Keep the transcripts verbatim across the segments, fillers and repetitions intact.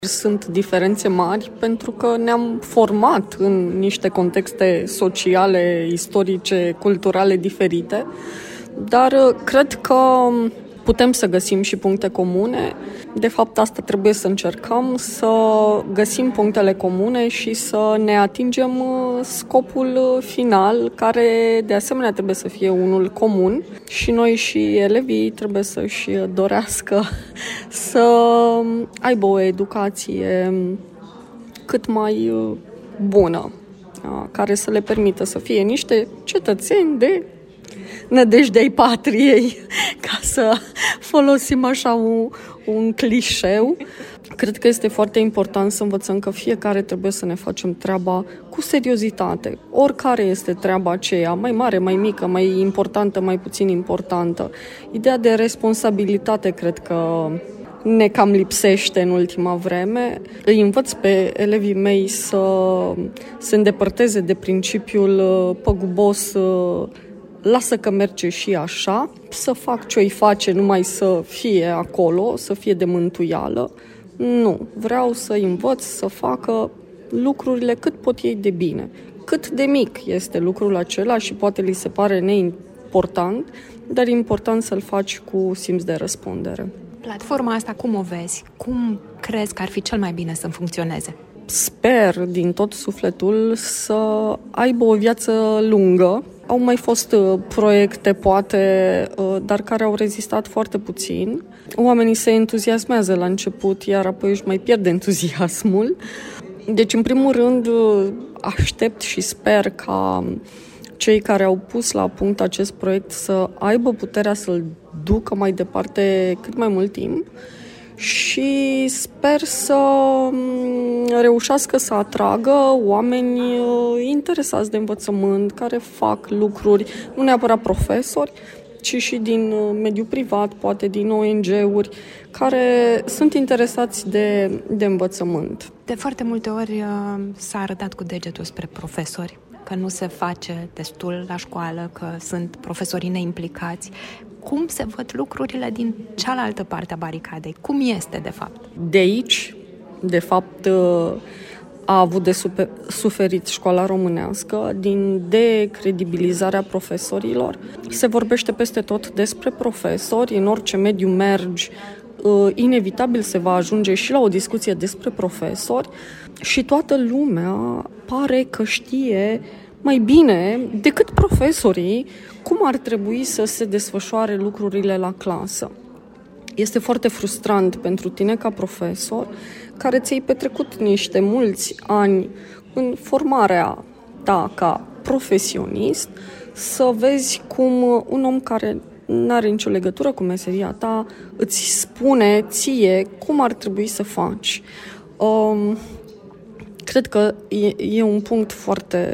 Sunt diferențe mari pentru că ne-am format în niște contexte sociale, istorice, culturale diferite, dar cred că putem să găsim și puncte comune. De fapt, asta trebuie să încercăm, să găsim punctele comune și să ne atingem scopul final, care de asemenea trebuie să fie unul comun. Și noi și elevii trebuie să-și dorească să aibă o educație cât mai bună, care să le permită să fie niște cetățeni de nădejdei patriei, ca să folosim așa un, un clișeu. Cred că este foarte important să învățăm că fiecare trebuie să ne facem treaba cu seriozitate. Oricare este treaba aceea, mai mare, mai mică, mai importantă, mai puțin importantă. Ideea de responsabilitate cred că ne cam lipsește în ultima vreme. Îi învăț pe elevii mei să se îndepărteze de principiul păgubos lasă că merge și așa, să fac ce-i face numai să fie acolo, să fie de mântuială. Nu, vreau să-i învăț să facă lucrurile cât pot ei de bine. Cât de mic este lucrul acela și poate li se pare neimportant, dar e important să-l faci cu simț de răspundere. Platforma asta cum o vezi? Cum crezi că ar fi cel mai bine să funcționeze? Sper din tot sufletul să aibă o viață lungă. Au mai fost proiecte, poate, dar care au rezistat foarte puțin. Oamenii se entuziasmează la început, iar apoi își mai pierd entuziasmul. Deci, în primul rând, aștept și sper ca cei care au pus la punct acest proiect să aibă puterea să-l ducă mai departe cât mai mult timp și sper să reușească să atragă oameni interesați de învățământ, care fac lucruri, nu neapărat profesori, ci și din mediul privat, poate din O N G-uri, care sunt interesați de, de învățământ. De foarte multe ori s-a arătat cu degetul spre profesori, că nu se face destul la școală, că sunt profesorii neimplicați. Cum se văd lucrurile din cealaltă parte a baricadei? Cum este, de fapt? De aici, de fapt, a avut de suferit școala românească din decredibilizarea profesorilor. Se vorbește peste tot despre profesori, în orice mediu mergi, inevitabil se va ajunge și la o discuție despre profesori și toată lumea pare că știe mai bine decât profesorii cum ar trebui să se desfășoare lucrurile la clasă. Este foarte frustrant pentru tine ca profesor, care ți-ai petrecut niște mulți ani în formarea ta ca profesionist, să vezi cum un om care nu are nicio legătură cu meseria ta îți spune ție cum ar trebui să faci. Um, Cred că e, e un punct foarte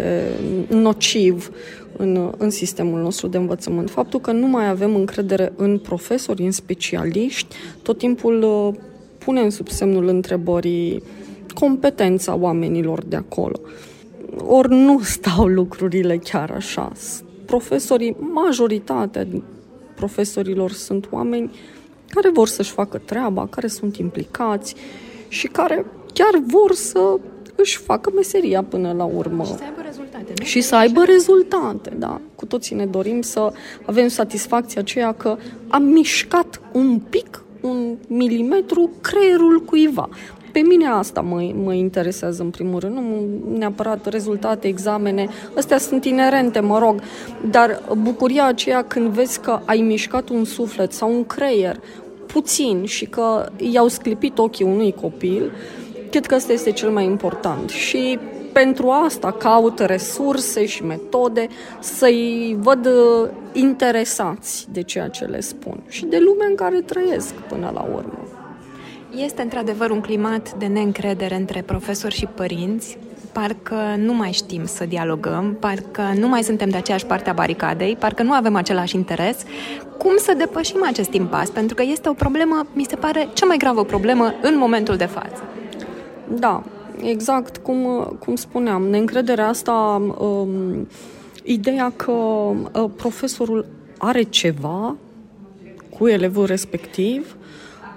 nociv în, în sistemul nostru de învățământ. Faptul că nu mai avem încredere în profesori, în specialiști, tot timpul punem sub semnul întrebării competența oamenilor de acolo. Ori nu stau lucrurile chiar așa. Profesorii, majoritatea profesorilor sunt oameni care vor să-și facă treaba, care sunt implicați și care chiar vor să își facă meseria până la urmă. Și să aibă rezultate. Nu? Și să aibă rezultate, da. Cu toții ne dorim să avem satisfacția aceea că am mișcat un pic, un milimetru, creierul cuiva. Pe mine asta mă, mă interesează în primul rând, nu neapărat rezultate, examene, astea sunt inerente, mă rog, dar bucuria aceea când vezi că ai mișcat un suflet sau un creier puțin și că i-au sclipit ochii unui copil, cred că asta este cel mai important și pentru asta caut resurse și metode să-i văd interesați de ceea ce le spun și de lumea în care trăiesc până la urmă. Este într-adevăr un climat de neîncredere între profesori și părinți. Parcă nu mai știm să dialogăm, parcă nu mai suntem de aceeași parte a baricadei, parcă nu avem același interes. Cum să depășim acest impas? Pentru că este o problemă, mi se pare, cea mai gravă problemă în momentul de față. Da, exact cum, cum spuneam, neîncrederea asta, um, ideea că uh, profesorul are ceva cu elevul respectiv,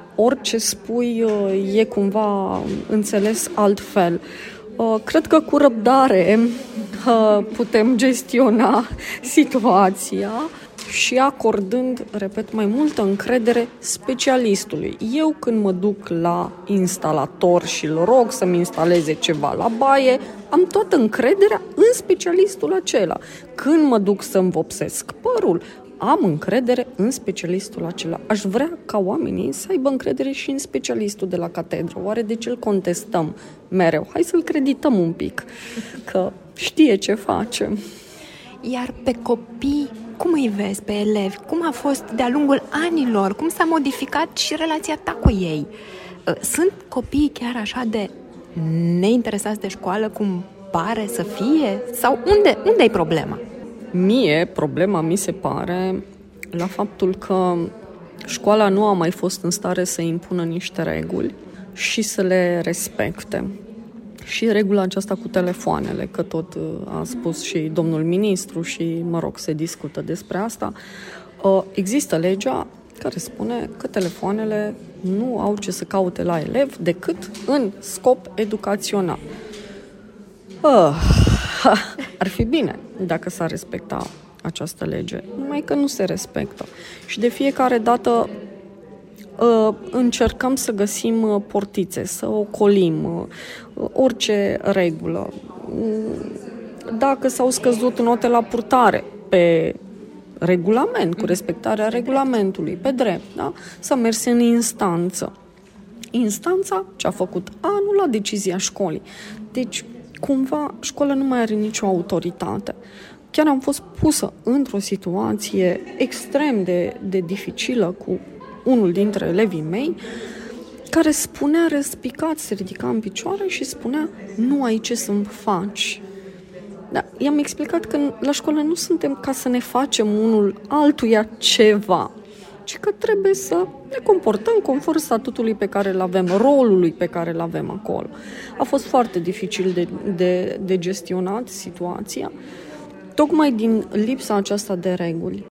orice spui e cumva înțeles altfel. Cred că cu răbdare putem gestiona situația și acordând, repet, mai multă încredere specialistului. Eu când mă duc la instalator și îl rog să-mi instaleze ceva la baie, am toată încrederea în specialistul acela. Când mă duc să-mi vopsesc părul, am încredere în specialistul acela. Aș vrea ca oamenii să aibă încredere și în specialistul de la catedră. Oare de ce îl contestăm mereu? Hai să-l credităm un pic, că știe ce face. Iar pe copii, cum îi vezi pe elevi? Cum a fost de-a lungul anilor? Cum s-a modificat și relația ta cu ei? Sunt copiii chiar așa de neinteresați de școală cum pare să fie? Sau unde, unde e problema? Mie, problema mi se pare la faptul că școala nu a mai fost în stare să impună niște reguli și să le respecte. Și regula aceasta cu telefoanele, că tot a spus și domnul ministru și, mă rog, se discută despre asta. Există legea care spune că telefoanele nu au ce să caute la elev decât în scop educațional. Ar fi bine dacă s-ar respecta această lege, numai că nu se respectă. Și de fiecare dată încercăm să găsim portițe, să ocolim orice regulă. Dacă s-au scăzut note la purtare pe regulament, cu respectarea regulamentului, pe drept, da? S-a mers în instanță. Instanța ce a făcut? A anulat decizia școlii. Deci, cumva, școala nu mai are nicio autoritate. Chiar am fost pusă într-o situație extrem de, de dificilă cu unul dintre elevii mei, care spunea răspicat, se ridica în picioare și spunea: nu ai ce să-mi faci. Dar i-am explicat că la școală nu suntem ca să ne facem unul altuia ceva, ci că trebuie să ne comportăm conform statutului pe care îl avem, rolului pe care îl avem acolo. A fost foarte dificil de, de, de gestionat situația, tocmai din lipsa aceasta de reguli.